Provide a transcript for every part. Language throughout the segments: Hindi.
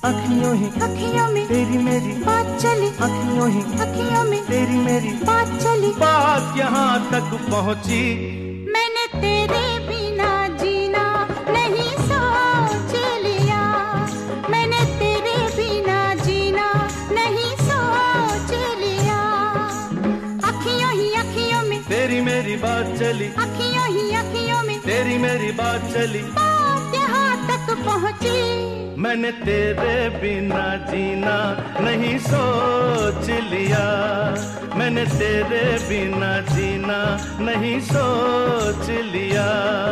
अखियों में तेरी मेरी बात चली, अखियों में तेरी मेरी बात चली, बात यहाँ तक पहुँची। मैंने तेरे बिना जीना नहीं सोच लिया, मैंने तेरे बिना जीना नहीं सोच लिया। अखियों में तेरी मेरी बात चली, अखियों में तेरी मेरी बात चली, बात यहाँ तक पहुँची। मैंने तेरे बिना जीना नहीं सोच लिया, मैंने तेरे बिना जीना नहीं सोच लिया।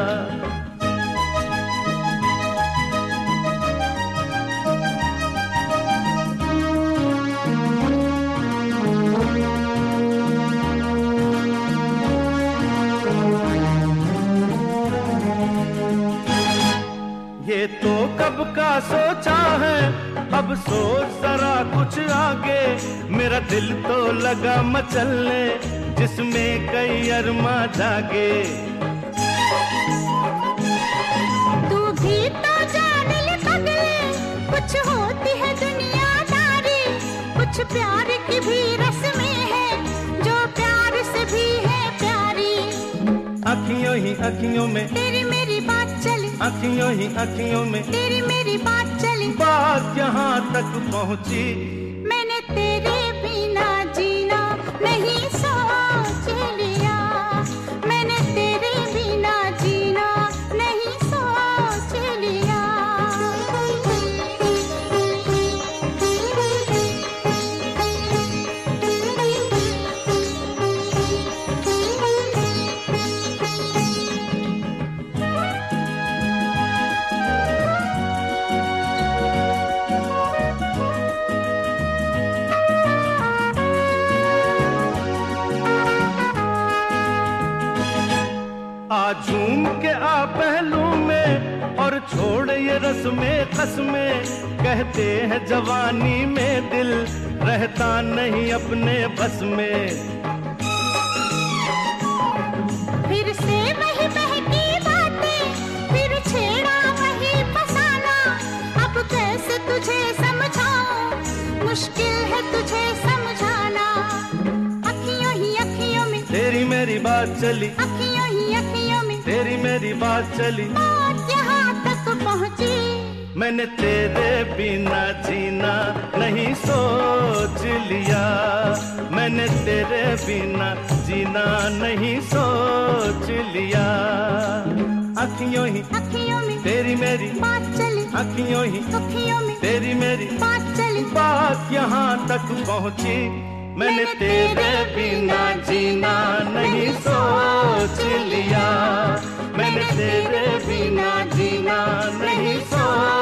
ये तो कब का सोचा है, अब सोच जरा कुछ आगे। मेरा दिल तो लगा मचलने जिसमें कई अरमा जागे। तू भी तो जान ले पगले, कुछ होती है दुनियादारी, कुछ प्यार की भी रस्में हैं जो प्यार से भी है प्यारी। अखियों में तेरी मेरी बात चली, अखियों में तेरी मेरी बात चली, बात यहाँ तक पहुँची। मैंने तेरे बिना जीना नहीं सोच लिया, मैंने तेरे बिना जीना नहीं सोच लिया। झूम के आ पहलू में और छोड़ ये रस्में कसमें। कहते हैं जवानी में दिल रहता नहीं अपने बस में। फिर से वही बहकी बातें, फिर छेड़ा वही फसाना। अब कैसे तुझे समझाऊं, मुश्किल है तुझे समझाना। अखियों में तेरी मेरी बात चली, अखियों में तेरी मेरी बात चली, बात यहाँ तक पहुँची। मैंने तेरे बिना जीना नहीं सोच लिया, मैंने तेरे बिना जीना नहीं सोच लिया। अखियों में तेरी मेरी बात चली, अखियों में तेरी मेरी बात चली, बात यहाँ तक पहुँची। मैंने तेरे बिना जीना नहीं सोच लिया, मैंने तेरे बिना जीना नहीं सोच